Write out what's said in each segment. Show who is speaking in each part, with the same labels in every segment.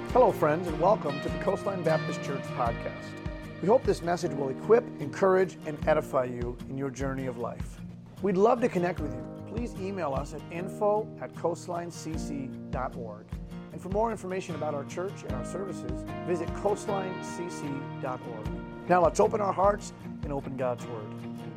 Speaker 1: Hello, friends, and welcome to the Coastline Baptist Church podcast. We hope this message will equip, encourage, and edify you in your journey of life. We'd love to connect with you. Please email us at info@coastlinecc.org. And for more information about our church and our services, visit coastlinecc.org. Now let's open our hearts and open God's Word.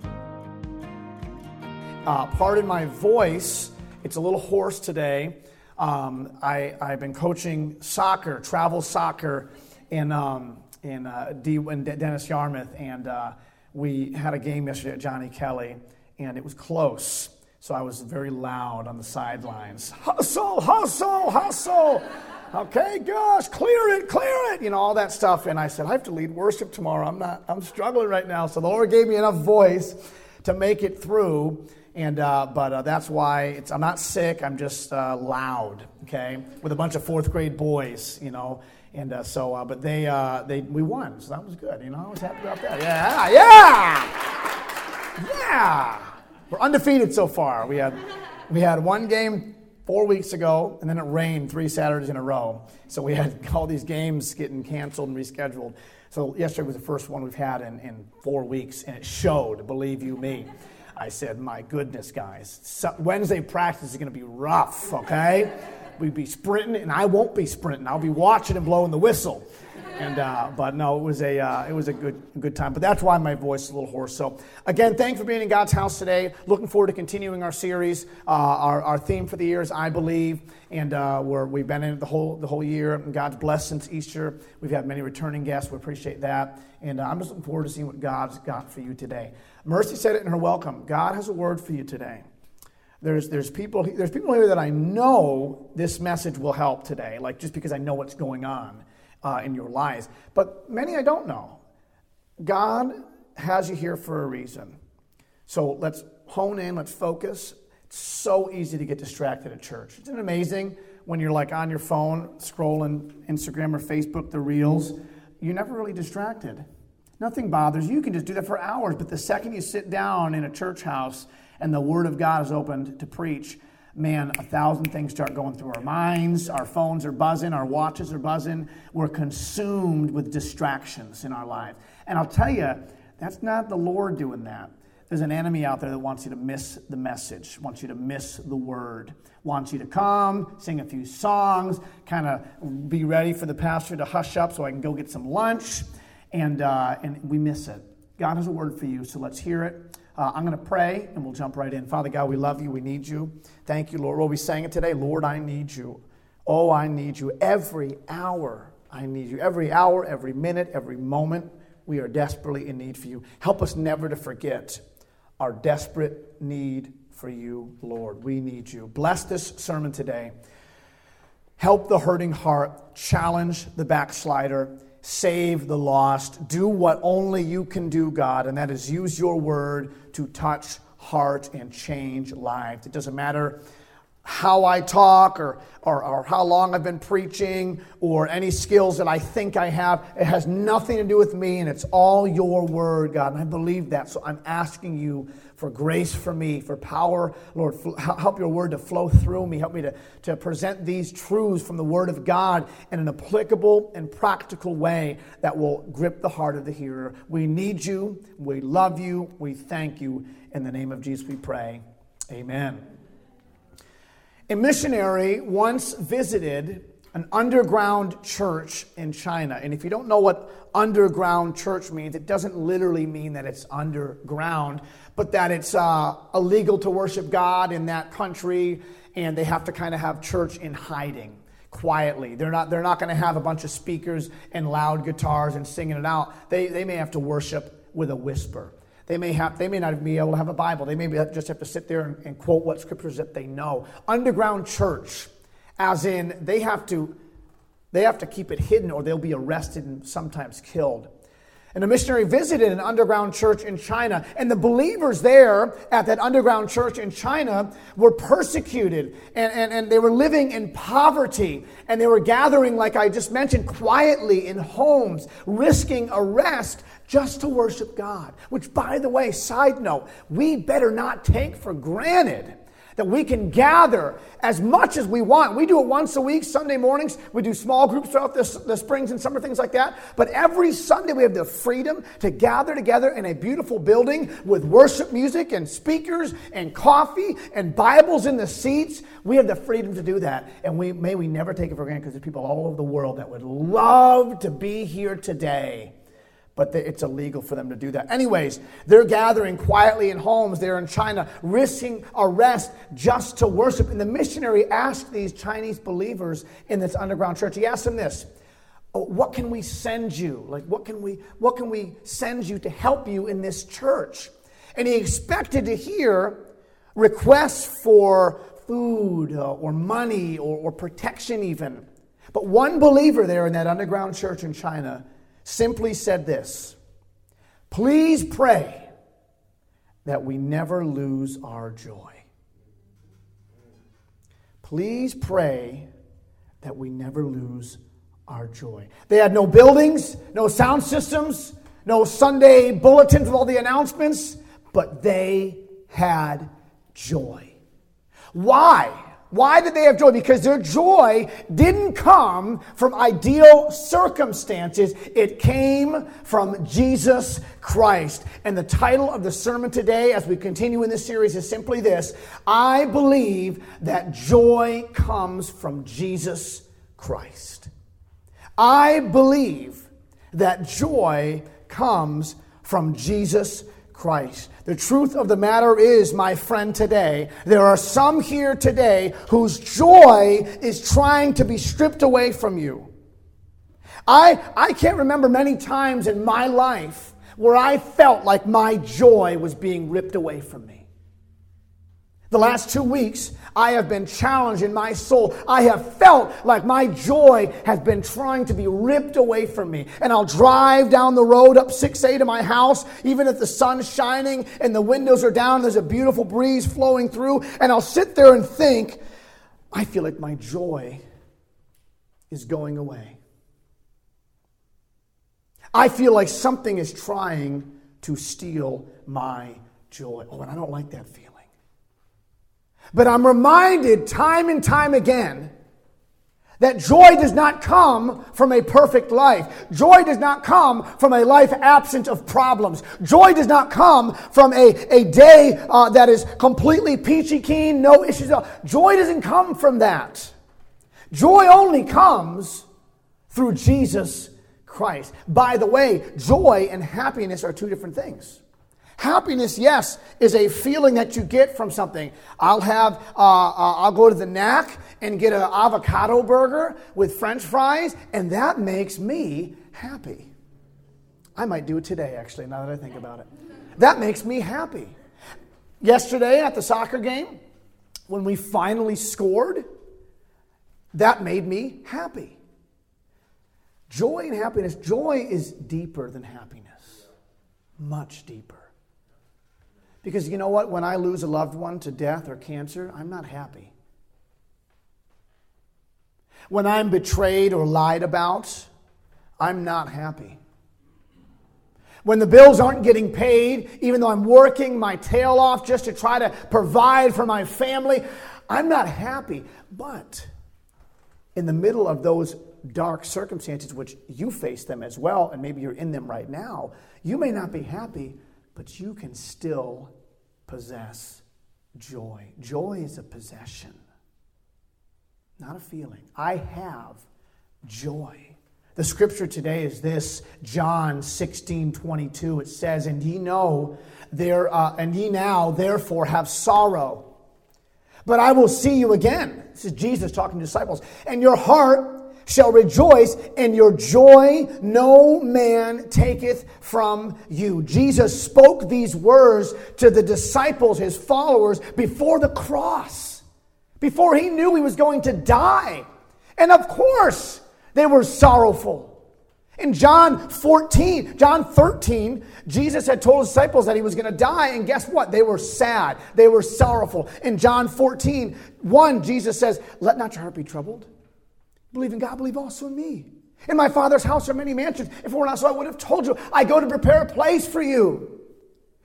Speaker 1: Pardon my voice. It's a little hoarse today. I've been coaching soccer, travel soccer in Dennis Yarmouth, and we had a game yesterday at Johnny Kelly, and it was close. So I was very loud on the sidelines. Hustle, hustle, hustle. Okay, gosh, clear it, all that stuff. And I said, I have to lead worship tomorrow. I'm struggling right now. So the Lord gave me enough voice to make it through. And but that's why I'm not sick. I'm just loud, okay, with a bunch of fourth grade boys, And but we won, so that was good. I was happy about that. Yeah. We're undefeated so far. We had one game 4 weeks ago, and then it rained 3 Saturdays in a row. So we had all these games getting canceled and rescheduled. So yesterday was the first one we've had in 4 weeks, and it showed. Believe you me. I said, my goodness, guys, Wednesday practice is going to be rough, okay? We'd be sprinting, and I won't be sprinting. I'll be watching and blowing the whistle. But no, it was a good time. But that's why my voice is a little hoarse. So again, thanks for being in God's house today. Looking forward to continuing our series. Our theme for the year is I Believe, and we've been in it the whole year. And God's blessed since Easter. We've had many returning guests. We appreciate that. And I'm just looking forward to seeing what God's got for you today. Mercy said it in her welcome. God has a word for you today. There's people here that I know this message will help today, like just because I know what's going on in your lives. But many I don't know. God has you here for a reason. So let's hone in, let's focus. It's so easy to get distracted at church. Isn't it amazing when you're like on your phone scrolling Instagram or Facebook, the reels? You're never really distracted. Nothing bothers you. You can just do that for hours. But the second you sit down in a church house and the Word of God is opened to preach, man, 1,000 things start going through our minds. Our phones are buzzing. Our watches are buzzing. We're consumed with distractions in our lives. And I'll tell you, that's not the Lord doing that. There's an enemy out there that wants you to miss the message, wants you to miss the Word, wants you to come, sing a few songs, kind of be ready for the pastor to hush up so I can go get some lunch, and we miss it. God has a word for you, so let's hear it. I'm going to pray, and we'll jump right in. Father God, we love you. We need you. Thank you, Lord. Well, we sang it today. Lord, I need you. Oh, I need you. Every hour, I need you. Every hour, every minute, every moment, we are desperately in need for you. Help us never to forget our desperate need for you, Lord. We need you. Bless this sermon today. Help the hurting heart. Challenge the backslider. Save the lost. Do what only you can do, God, and that is use your word to touch hearts and change lives. It doesn't matter how I talk or how long I've been preaching or any skills that I think I have. It has nothing to do with me, and it's all your word, God, and I believe that. So I'm asking you for grace for me, for power. Lord, help your word to flow through me. Help me to present these truths from the word of God in an applicable and practical way that will grip the heart of the hearer. We need you. We love you. We thank you. In the name of Jesus we pray. Amen. A missionary once visited an underground church in China. And if you don't know what underground church means, it doesn't literally mean that it's underground, but that it's illegal to worship God in that country, and they have to kind of have church in hiding, quietly. They're not going to have a bunch of speakers and loud guitars and singing it out. They may have to worship with a whisper. They may not be able to have a Bible. They may just have to sit there and quote what scriptures that they know. Underground church, as in they have to keep it hidden or they'll be arrested and sometimes killed. And a missionary visited an underground church in China, and the believers there at that underground church in China were persecuted, and they were living in poverty, and they were gathering, like I just mentioned, quietly in homes, risking arrest just to worship God. Which, by the way, side note, we better not take for granted That we can gather as much as we want. We do it once a week, Sunday mornings. We do small groups throughout the springs and summer, things like that. But every Sunday we have the freedom to gather together in a beautiful building with worship music and speakers and coffee and Bibles in the seats. We have the freedom to do that. And may we never take it for granted, because there's people all over the world that would love to be here today. But it's illegal for them to do that. Anyways, they're gathering quietly in homes there in China, risking arrest just to worship. And the missionary asked these Chinese believers in this underground church, he asked them this: what can we send you? Like, what can we send you to help you in this church? And he expected to hear requests for food or money or protection even. But one believer there in that underground church in China simply said this: please pray that we never lose our joy. Please pray that we never lose our joy. They had no buildings, no sound systems, no Sunday bulletins with all the announcements, but they had joy. Why? Why did they have joy? Because their joy didn't come from ideal circumstances. It came from Jesus Christ. And the title of the sermon today, as we continue in this series, is simply this: I believe that joy comes from Jesus Christ. I believe that joy comes from Jesus Christ. The truth of the matter is, my friend, today, there are some here today whose joy is trying to be stripped away from you. I can't remember many times in my life where I felt like my joy was being ripped away from me. The last 2 weeks, I have been challenged in my soul. I have felt like my joy has been trying to be ripped away from me. And I'll drive down the road up 6A to my house, even if the sun's shining and the windows are down, there's a beautiful breeze flowing through, and I'll sit there and think, I feel like my joy is going away. I feel like something is trying to steal my joy. Oh, and I don't like that feeling. But I'm reminded time and time again that joy does not come from a perfect life. Joy does not come from a life absent of problems. Joy does not come from a day that is completely peachy keen, no issues. Joy doesn't come from that. Joy only comes through Jesus Christ. By the way, joy and happiness are two different things. Happiness, yes, is a feeling that you get from something. I'll go to the Knack and get an avocado burger with French fries, and that makes me happy. I might do it today, actually, now that I think about it. That makes me happy. Yesterday at the soccer game, when we finally scored, that made me happy. Joy and happiness, joy is deeper than happiness. Much deeper. Because you know what? When I lose a loved one to death or cancer, I'm not happy. When I'm betrayed or lied about, I'm not happy. When the bills aren't getting paid, even though I'm working my tail off just to try to provide for my family, I'm not happy. But in the middle of those dark circumstances, which you face them as well, and maybe you're in them right now, you may not be happy, but you can still possess joy. Joy is a possession, not a feeling. I have joy. The scripture today is this, John 16:22. It says, "And ye now therefore have sorrow, but I will see you again." This is Jesus talking to disciples. "And your heart shall rejoice, and your joy no man taketh from you." Jesus spoke these words to the disciples, his followers, before the cross, before he knew he was going to die. And of course, they were sorrowful. In John 13, Jesus had told his disciples that he was going to die, and guess what? They were sad. They were sorrowful. In John 14:1, Jesus says, "Let not your heart be troubled. Believe in God, believe also in me. In my Father's house are many mansions. If it were not so, I would have told you. I go to prepare a place for you."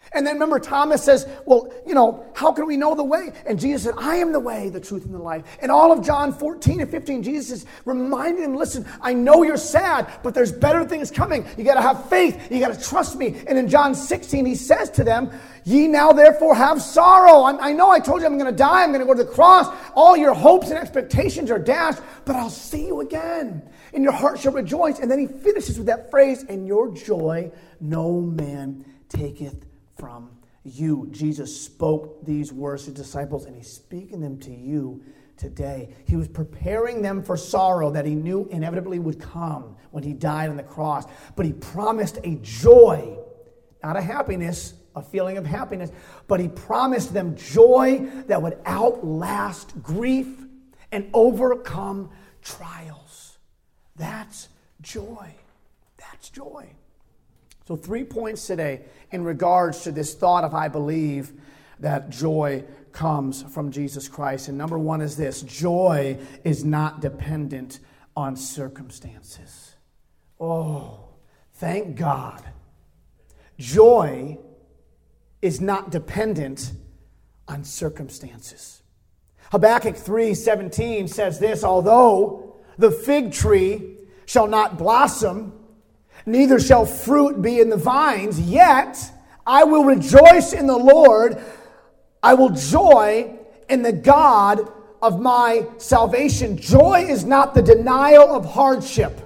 Speaker 1: And then remember, Thomas says, well, how can we know the way? And Jesus said, I am the way, the truth, and the life. And all of John 14 and 15, Jesus is reminding them, listen, I know you're sad, but there's better things coming. You got to have faith. You got to trust me. And in John 16, he says to them, ye now therefore have sorrow. I know I told you I'm going to die. I'm going to go to the cross. All your hopes and expectations are dashed, but I'll see you again. And your heart shall rejoice. And then he finishes with that phrase, and your joy no man taketh from you. Jesus spoke these words to disciples, and he's speaking them to you today. He was preparing them for sorrow that he knew inevitably would come when he died on the cross. But he promised a joy, not a happiness, a feeling of happiness, but he promised them joy that would outlast grief and overcome trials. That's joy. That's joy. So 3 points today in regards to this thought of I believe that joy comes from Jesus Christ. And number 1 is this: joy is not dependent on circumstances. Oh, thank God. Joy is not dependent on circumstances. Habakkuk 3:17 says this: although the fig tree shall not blossom, neither shall fruit be in the vines, yet I will rejoice in the Lord. I will joy in the God of my salvation. Joy is not the denial of hardship.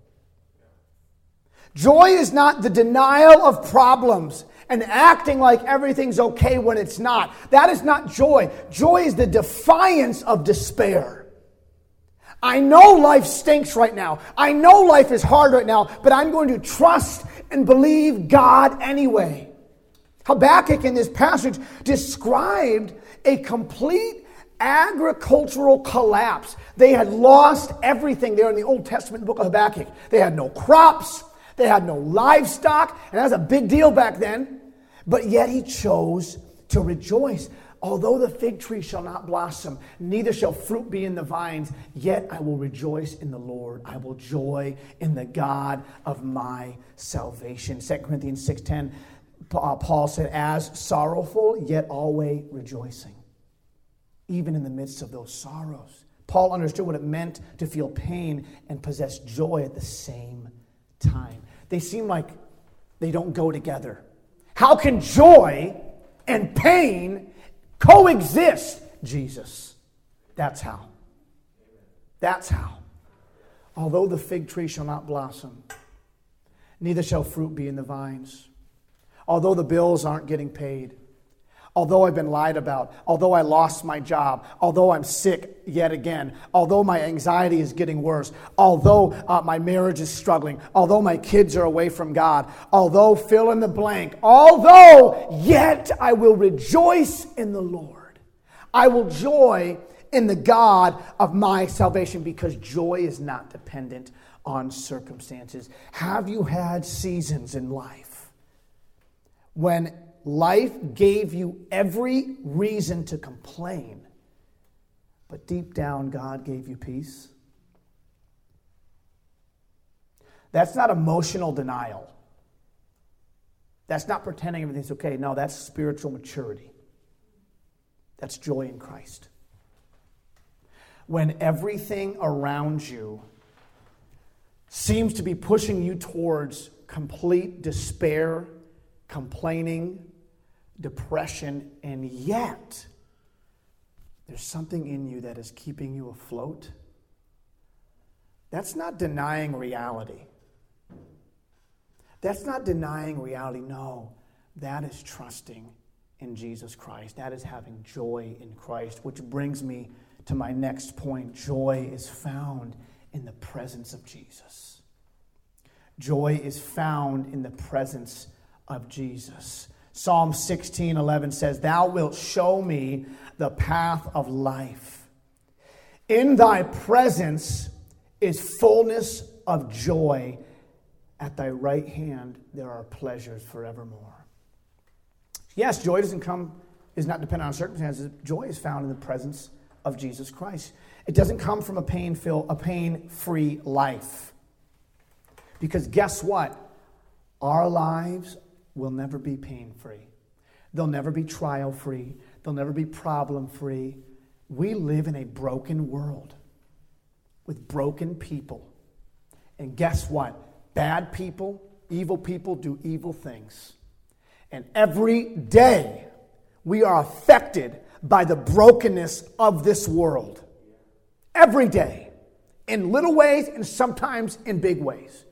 Speaker 1: Joy is not the denial of problems and acting like everything's okay when it's not. That is not joy. Joy is the defiance of despair. I know life stinks right now. I know life is hard right now, but I'm going to trust and believe God anyway. Habakkuk in this passage described a complete agricultural collapse. They had lost everything there in the Old Testament book of Habakkuk. They had no crops. They had no livestock. And that was a big deal back then. But yet he chose to rejoice. Although the fig tree shall not blossom, neither shall fruit be in the vines, yet I will rejoice in the Lord. I will joy in the God of my salvation. 2 Corinthians 6:10, Paul said, as sorrowful, yet always rejoicing. Even in the midst of those sorrows. Paul understood what it meant to feel pain and possess joy at the same time. They seem like they don't go together. How can joy and pain coexist? Jesus. That's how. That's how. Although the fig tree shall not blossom, neither shall fruit be in the vines. Although the bills aren't getting paid. Although I've been lied about. Although I lost my job. Although I'm sick yet again. Although my anxiety is getting worse. Although my marriage is struggling. Although my kids are away from God. Although fill in the blank. Although yet I will rejoice in the Lord. I will joy in the God of my salvation, because joy is not dependent on circumstances. Have you had seasons in life when life gave you every reason to complain, but deep down God gave you peace? That's not emotional denial. That's not pretending everything's okay. No, that's spiritual maturity. That's joy in Christ. When everything around you seems to be pushing you towards complete despair, complaining, depression, and yet there's something in you that is keeping you afloat. That's not denying reality. That's not denying reality. No, that is trusting in Jesus Christ. That is having joy in Christ, which brings me to my next point. Joy is found in the presence of Jesus. Joy is found in the presence of Jesus. Psalm 16:11 says, thou wilt show me the path of life. In thy presence is fullness of joy. At thy right hand there are pleasures forevermore. Yes, joy is not dependent on circumstances. Joy is found in the presence of Jesus Christ. It doesn't come from a pain-free life. Because guess what? Our lives will never be pain-free. They'll never be trial-free. They'll never be problem-free. We live in a broken world with broken people. And guess what? Bad people, evil people do evil things. And every day we are affected by the brokenness of this world. Every day. In little ways and sometimes in big ways.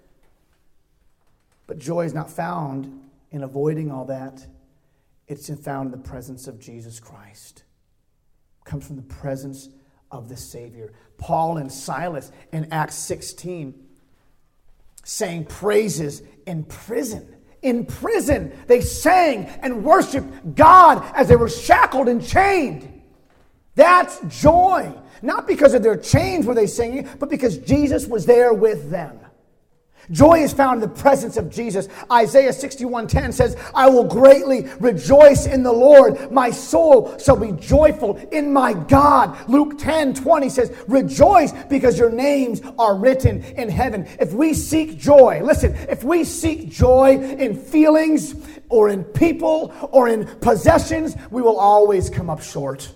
Speaker 1: But joy is not found in avoiding all that. It's found in the presence of Jesus Christ. It comes from the presence of the Savior. Paul and Silas in Acts 16 sang praises in prison. In prison, they sang and worshiped God as they were shackled and chained. That's joy. Not because of their chains were they singing, but because Jesus was there with them. Joy is found in the presence of Jesus. Isaiah 61:10 says, I will greatly rejoice in the Lord. My soul shall be joyful in my God. Luke 10:20 says, rejoice because your names are written in heaven. If we seek joy, listen, if we seek joy in feelings or in people or in possessions, we will always come up short.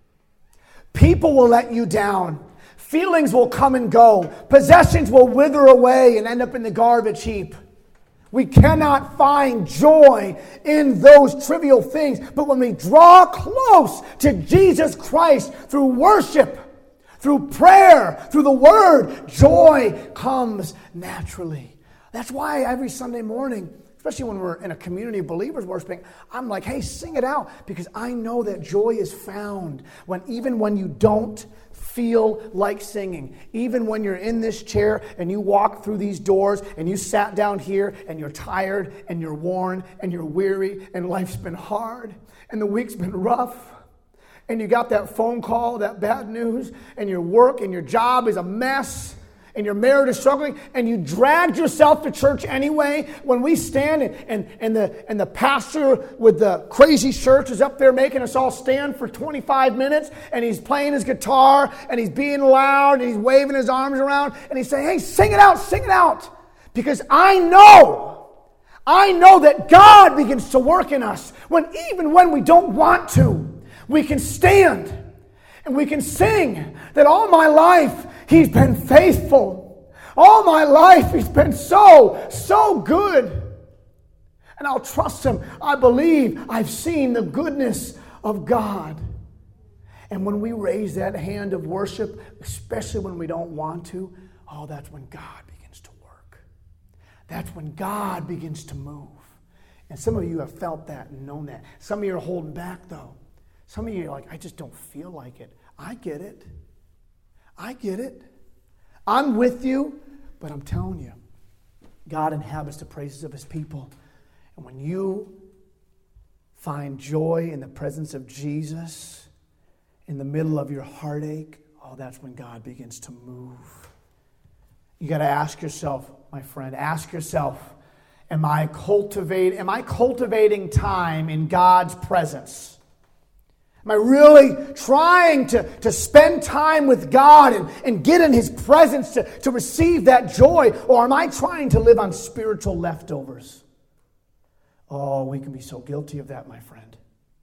Speaker 1: People will let you down. Feelings will come and go. Possessions will wither away and end up in the garbage heap. We cannot find joy in those trivial things. But when we draw close to Jesus Christ through worship, through prayer, through the Word, joy comes naturally. That's why every Sunday morning, especially when we're in a community of believers worshiping, I'm like, hey, sing it out. Because I know that joy is found even when you don't feel like singing. Even when you're in this chair and you walk through these doors and you sat down here and you're tired and you're worn and you're weary and life's been hard and the week's been rough and you got that phone call, that bad news, and your work and your job is a mess and your marriage is struggling, and you dragged yourself to church anyway. When we stand and the pastor with the crazy shirt is up there making us all stand for 25 minutes, and he's playing his guitar, and he's being loud, and he's waving his arms around, and he's saying, hey, sing it out. Because I know that God begins to work in us even when we don't want to. We can stand and we can sing that all my life He's been faithful. All my life He's been so good. And I'll trust Him. I believe I've seen the goodness of God. And when we raise that hand of worship, especially when we don't want to, that's when God begins to work. That's when God begins to move. And some of you have felt that and known that. Some of you are holding back, though. Some of you are like, I just don't feel like it. I get it. I'm with you, but I'm telling you, God inhabits the praises of His people. And when you find joy in the presence of Jesus, in the middle of your heartache, that's when God begins to move. You got to ask yourself, my friend, am I cultivating time in God's presence? Am I really trying to spend time with God and get in His presence to receive that joy? Or am I trying to live on spiritual leftovers? We can be so guilty of that, my friend.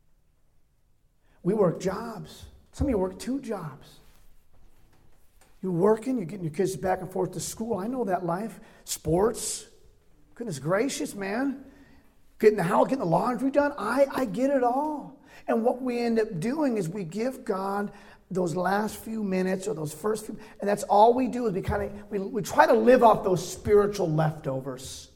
Speaker 1: We work jobs. Some of you work 2 jobs. You're working, you're getting your kids back and forth to school. I know that life. Sports. Goodness gracious, man. Getting the house, getting the laundry done. I get it all. And what we end up doing is we give God those last few minutes or those first few, and that's all we do is we try to live off those spiritual leftovers.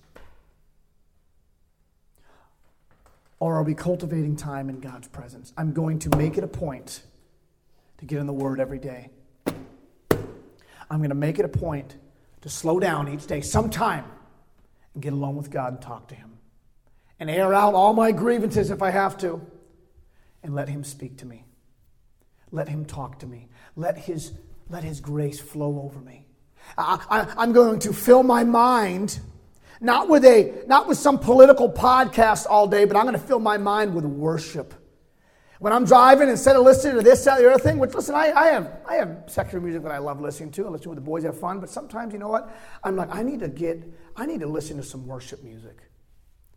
Speaker 1: Or are we cultivating time in God's presence? I'm going to make it a point to get in the Word every day. I'm going to make it a point to slow down each day sometime and get alone with God and talk to Him. And air out all my grievances if I have to. And let Him speak to me. Let Him talk to me. Let His grace flow over me. I'm going to fill my mind, not with some political podcast all day, but I'm going to fill my mind with worship. When I'm driving, instead of listening to this, that, the other thing, which, listen, I have secular music that I love listening to. I listen to the boys have fun, but sometimes, you know what? I'm like, I need to listen to some worship music.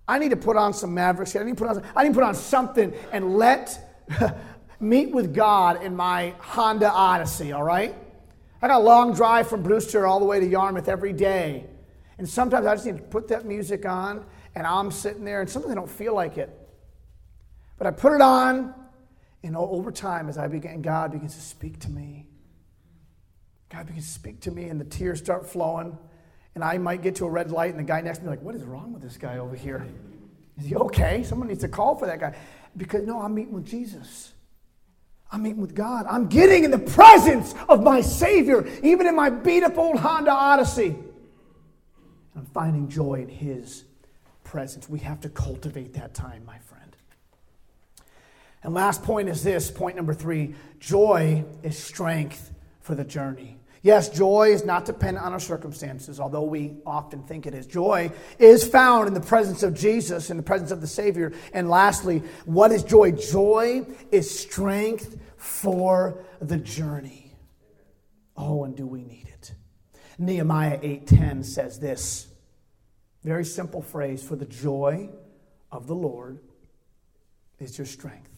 Speaker 1: I need to put on some Mavericks. I need to put on something and meet with God in my Honda Odyssey, all right? I got a long drive from Brewster all the way to Yarmouth every day. And sometimes I just need to put that music on, and I'm sitting there, and sometimes I don't feel like it. But I put it on, and over time, as God begins to speak to me. God begins to speak to me, and the tears start flowing. And I might get to a red light, and the guy next to me like, what is wrong with this guy over here? Is he okay? Someone needs to call for that guy. Because, no, I'm meeting with Jesus. I'm meeting with God. I'm getting in the presence of my Savior, even in my beat-up old Honda Odyssey. I'm finding joy in His presence. We have to cultivate that time, my friend. And last point is this, point number 3. Joy is strength for the journey. Yes, joy is not dependent on our circumstances, although we often think it is. Joy is found in the presence of Jesus, in the presence of the Savior. And lastly, what is joy? Joy is strength for the journey. Oh, and do we need it? Nehemiah 8:10 says this, very simple phrase, for the joy of the Lord is your strength.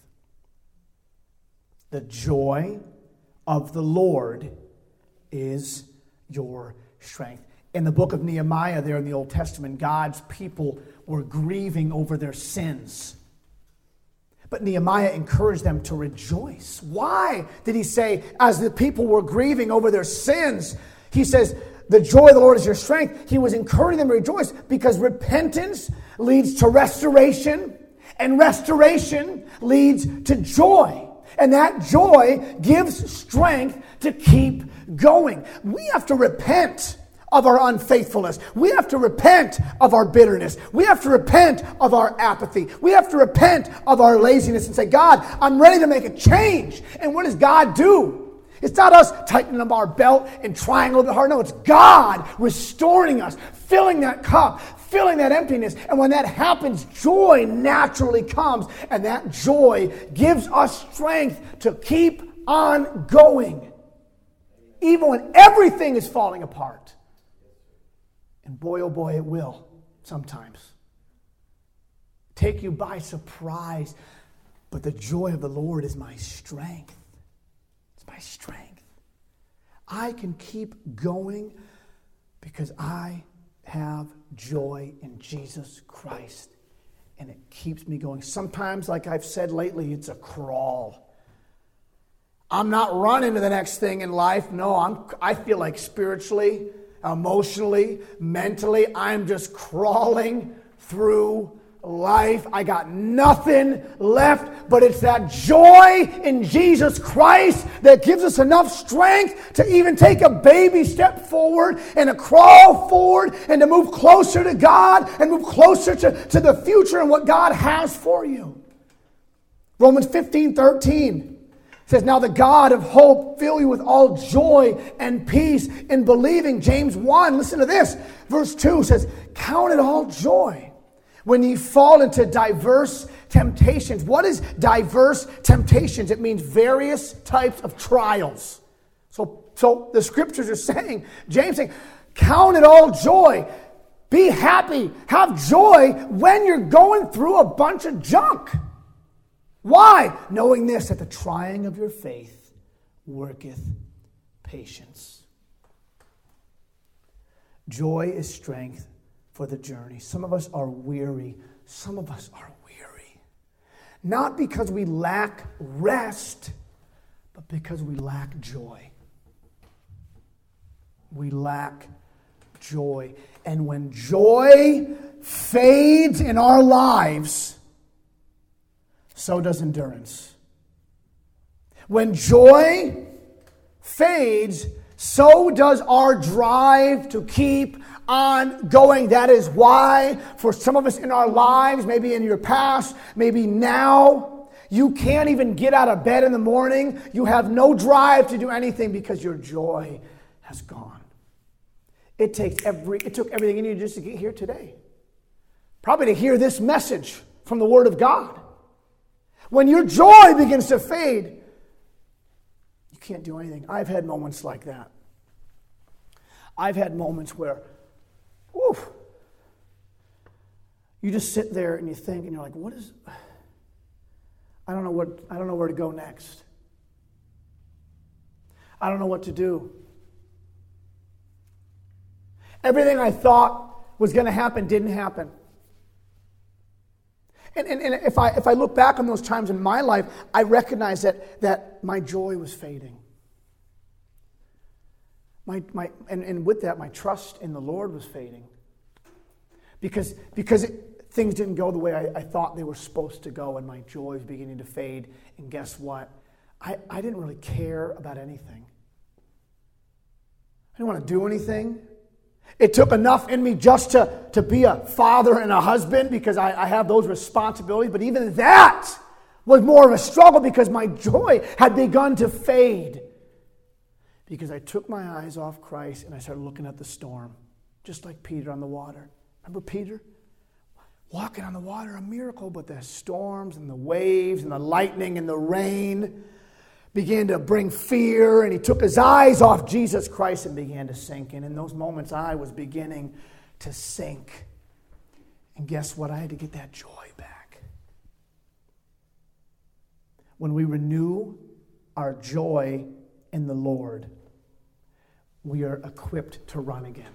Speaker 1: The joy of the Lord is your strength. In the book of Nehemiah there in the Old Testament, God's people were grieving over their sins. But Nehemiah encouraged them to rejoice. Why did he say, as the people were grieving over their sins, he says, the joy of the Lord is your strength. He was encouraging them to rejoice because repentance leads to restoration, and restoration leads to joy. And that joy gives strength to keep going. We have to repent of our unfaithfulness. We have to repent of our bitterness. We have to repent of our apathy. We have to repent of our laziness and say, God, I'm ready to make a change. And what does God do? It's not us tightening up our belt and trying a little bit harder. No, it's God restoring us, filling that cup, filling that emptiness. And when that happens, joy naturally comes. And that joy gives us strength to keep on going. Even when everything is falling apart. And boy, oh boy, it will sometimes. Take you by surprise. But the joy of the Lord is my strength. It's my strength. I can keep going because I have joy in Jesus Christ. And it keeps me going. Sometimes, like I've said lately, it's a crawl. I'm not running to the next thing in life. No, I feel like spiritually, emotionally, mentally, I'm just crawling through life. I got nothing left, but it's that joy in Jesus Christ that gives us enough strength to even take a baby step forward and to crawl forward and to move closer to God and move closer to the future and what God has for you. Romans 15:13 says, now the God of hope fill you with all joy and peace in believing. James 1, listen to this. Verse 2 says, count it all joy when you fall into diverse temptations. What is diverse temptations? It means various types of trials. So the scriptures are saying, James saying, count it all joy. Be happy. Have joy when you're going through a bunch of junk. Why? Knowing this, that the trying of your faith worketh patience. Joy is strength for the journey. Some of us are weary. Some of us are weary. Not because we lack rest, but because we lack joy. We lack joy. And when joy fades in our lives, so does endurance. When joy fades, so does our drive to keep on going. That is why, for some of us in our lives, maybe in your past, maybe now, you can't even get out of bed in the morning. You have no drive to do anything because your joy has gone. It took everything in you just to get here today. Probably to hear this message from the Word of God. When your joy begins to fade, you can't do anything. I've had moments like that. I've had moments where, You just sit there and you think, and you're like, I don't know where to go next. I don't know what to do. Everything I thought was going to happen didn't happen. And if I look back on those times in my life, I recognize that my joy was fading. And with that, my trust in the Lord was fading. Because things didn't go the way I thought they were supposed to go, and my joy was beginning to fade. And guess what? I didn't really care about anything. I didn't want to do anything. It took enough in me just to be a father and a husband because I have those responsibilities. But even that was more of a struggle because my joy had begun to fade. Because I took my eyes off Christ and I started looking at the storm. Just like Peter on the water. Remember Peter? Walking on the water, a miracle. But the storms and the waves and the lightning and the rain began to bring fear, and he took his eyes off Jesus Christ and began to sink. And in those moments, I was beginning to sink. And guess what? I had to get that joy back. When we renew our joy in the Lord, we are equipped to run again.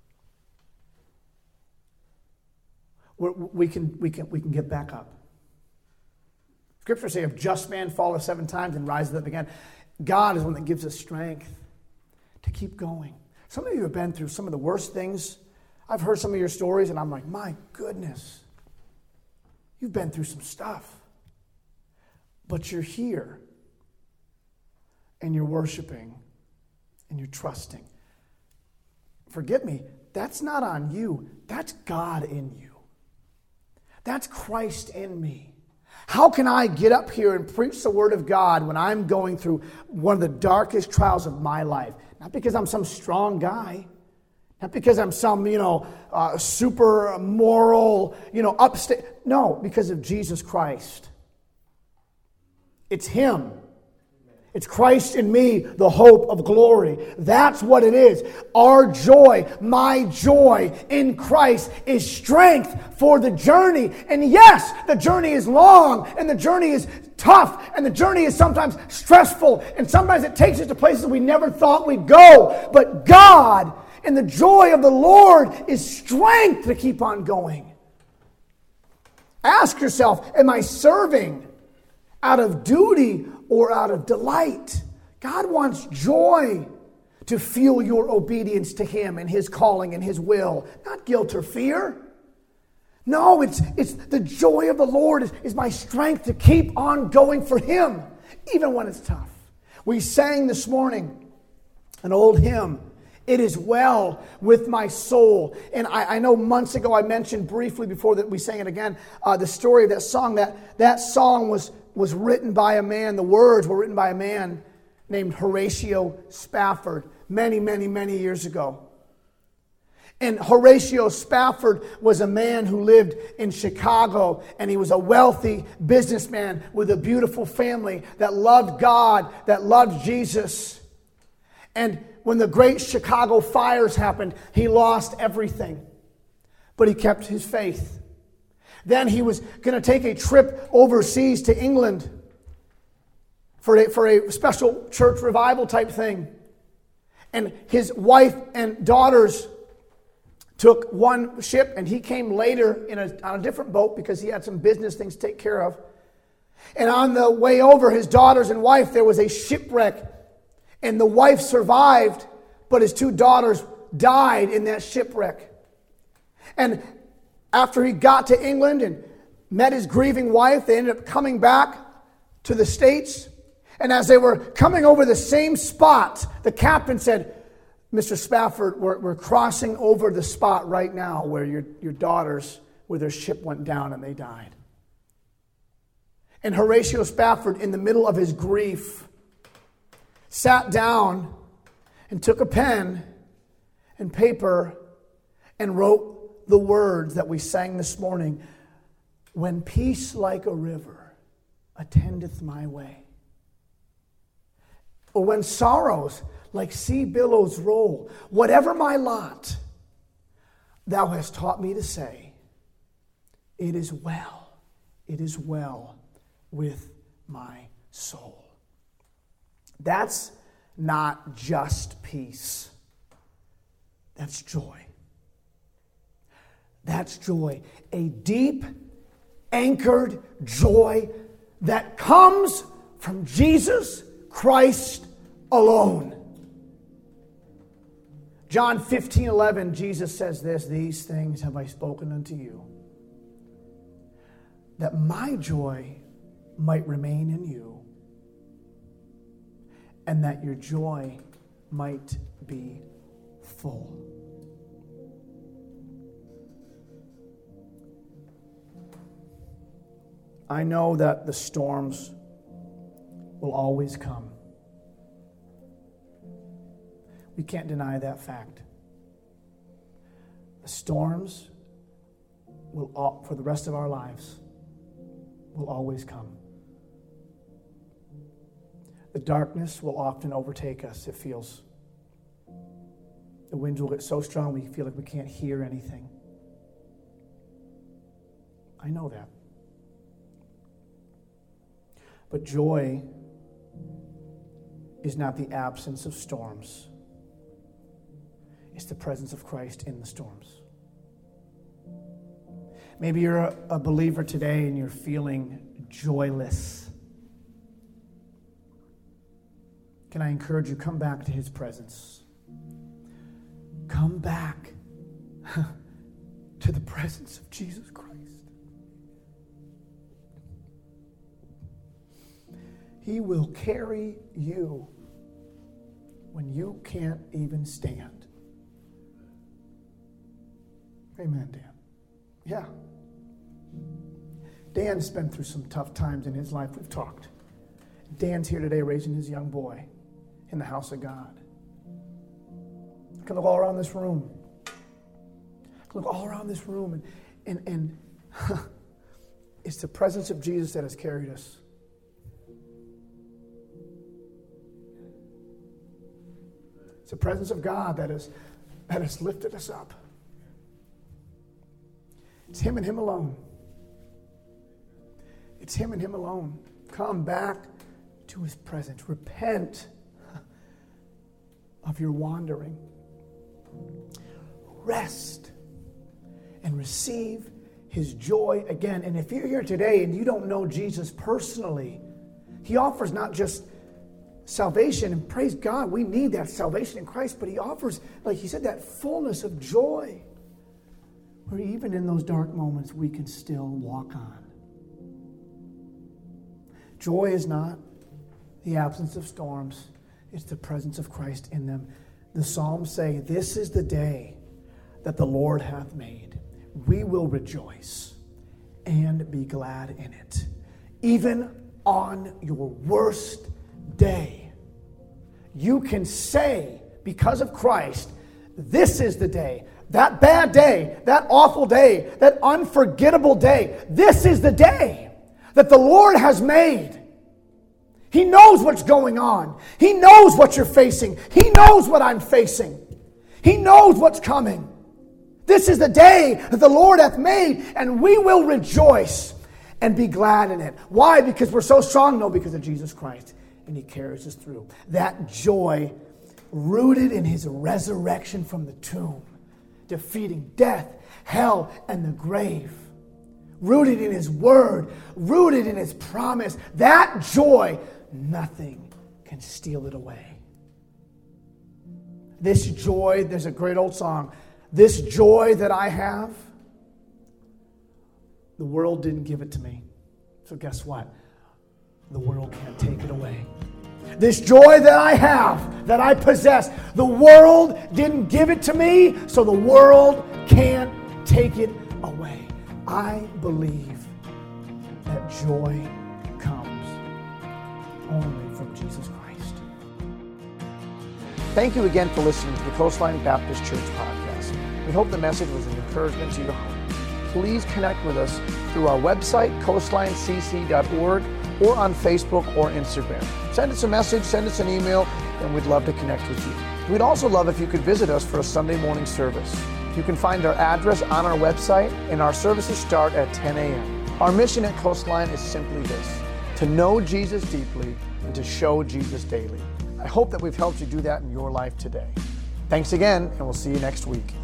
Speaker 1: We can get back up. Scripture says, if just man falleth 7 times and rises up again, God is one that gives us strength to keep going. Some of you have been through some of the worst things. I've heard some of your stories, and I'm like, my goodness, you've been through some stuff. But you're here, and you're worshiping, and you're trusting. Forgive me, that's not on you. That's God in you. That's Christ in me. How can I get up here and preach the Word of God when I'm going through one of the darkest trials of my life? Not because I'm some strong guy. Not because I'm some, super moral, upstate. No, because of Jesus Christ. It's Him. It's Christ in me, the hope of glory. That's what it is. Our joy, my joy in Christ is strength for the journey. And yes, the journey is long, and the journey is tough, and the journey is sometimes stressful, and sometimes it takes us to places we never thought we'd go. But God, in the joy of the Lord, is strength to keep on going. Ask yourself, am I serving out of duty or out of delight? God wants joy to fuel your obedience to Him and His calling and His will, not guilt or fear. No, it's the joy of the Lord is my strength to keep on going for Him, even when it's tough. We sang this morning an old hymn, "It is well with my soul." And I know months ago I mentioned briefly before that we sang it again, the story of that song. That song was written by a man, the words were written by a man named Horatio Spafford many, many, many years ago. And Horatio Spafford was a man who lived in Chicago, and he was a wealthy businessman with a beautiful family that loved God, that loved Jesus. And when the great Chicago fires happened, he lost everything, but he kept his faith. Then he was going to take a trip overseas to England for a special church revival type thing. And his wife and daughters took one ship, and he came later on a different boat because he had some business things to take care of. And on the way over, his daughters and wife, there was a shipwreck. And the wife survived, but his 2 daughters died in that shipwreck. And after he got to England and met his grieving wife, they ended up coming back to the States. And as they were coming over the same spot, the captain said, "Mr. Spafford, we're crossing over the spot right now where your daughters, where their ship went down and they died." And Horatio Spafford, in the middle of his grief, sat down and took a pen and paper and wrote the words that we sang this morning. "When peace like a river attendeth my way, or when sorrows like sea billows roll, whatever my lot, thou hast taught me to say, It is well. It is well with my soul. That's not just peace. That's joy. That's joy. A deep, anchored joy that comes from Jesus Christ alone. John 15:11, Jesus says this, "These things have I spoken unto you, that my joy might remain in you, and that your joy might be full." I know that the storms will always come. We can't deny that fact. The storms will, for the rest of our lives, will always come. The darkness will often overtake us, it feels. The winds will get so strong we feel like we can't hear anything. I know that. But joy is not the absence of storms. It's the presence of Christ in the storms. Maybe you're a believer today and you're feeling joyless. Can I encourage you, come back to His presence. Come back to the presence of Jesus Christ. He will carry you when you can't even stand. Amen, Dan. Yeah. Dan's been through some tough times in his life. We've talked. Dan's here today raising his young boy in the house of God. I can look all around this room. I can look all around this room and it's the presence of Jesus that has carried us. It's the presence of God that has lifted us up. It's Him and Him alone. It's Him and Him alone. Come back to His presence. Repent of your wandering. Rest and receive His joy again. And if you're here today and you don't know Jesus personally, He offers not just salvation, and praise God, we need that salvation in Christ, but He offers, like He said, that fullness of joy, where even in those dark moments we can still walk on. Joy is not the absence of storms, it's the presence of Christ in them. The Psalms say, "This is the day that the Lord hath made. We will rejoice and be glad in it." Even on your worst day, you can say, because of Christ, this is the day, that bad day, that awful day, that unforgettable day, this is the day that the Lord has made. He knows what's going on. He knows what you're facing. He knows what I'm facing. He knows what's coming. This is the day that the Lord hath made, and we will rejoice and be glad in it. Why? Because we're so strong? No, because of Jesus Christ. And He carries us through. That joy rooted in His resurrection from the tomb, defeating death, hell, and the grave. Rooted in His word, rooted in His promise. That joy, nothing can steal it away. This joy, there's a great old song. This joy that I have, the world didn't give it to me. So guess what? The world can't take it away. This joy that I have, that I possess, the world didn't give it to me, so the world can't take it away. I believe that joy comes only from Jesus Christ. Thank you again for listening to the Coastline Baptist Church podcast. We hope the message was an encouragement to your heart. Please connect with us through our website, coastlinecc.org, or on Facebook or Instagram. Send us a message, send us an email, and we'd love to connect with you. We'd also love if you could visit us for a Sunday morning service. You can find our address on our website, and our services start at 10 a.m. Our mission at Coastline is simply this: to know Jesus deeply and to show Jesus daily. I hope that we've helped you do that in your life today. Thanks again, and we'll see you next week.